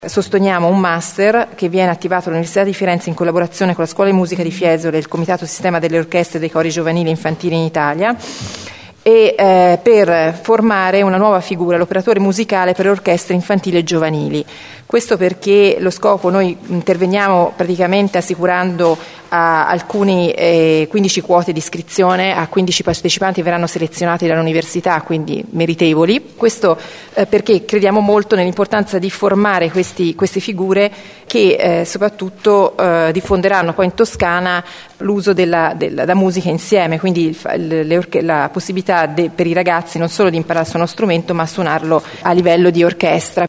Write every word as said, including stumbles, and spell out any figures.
Sosteniamo un master che viene attivato all'Università di Firenze in collaborazione con la Scuola di Musica di Fiesole e il Comitato Sistema delle Orchestre e dei Cori Giovanili e Infantili in Italia, e eh, per formare una nuova figura, l'operatore musicale per orchestre infantili e giovanili. Questo perché lo scopo, noi interveniamo praticamente assicurando a alcuni eh, quindici quote di iscrizione, a quindici partecipanti che verranno selezionati dall'università, quindi meritevoli. Questo eh, perché crediamo molto nell'importanza di formare questi, queste figure che eh, soprattutto eh, diffonderanno poi in Toscana l'uso della, della, della musica insieme, quindi il, le orche- la possibilità de, per i ragazzi non solo di imparare a suonare uno strumento, ma a suonarlo a livello di orchestra.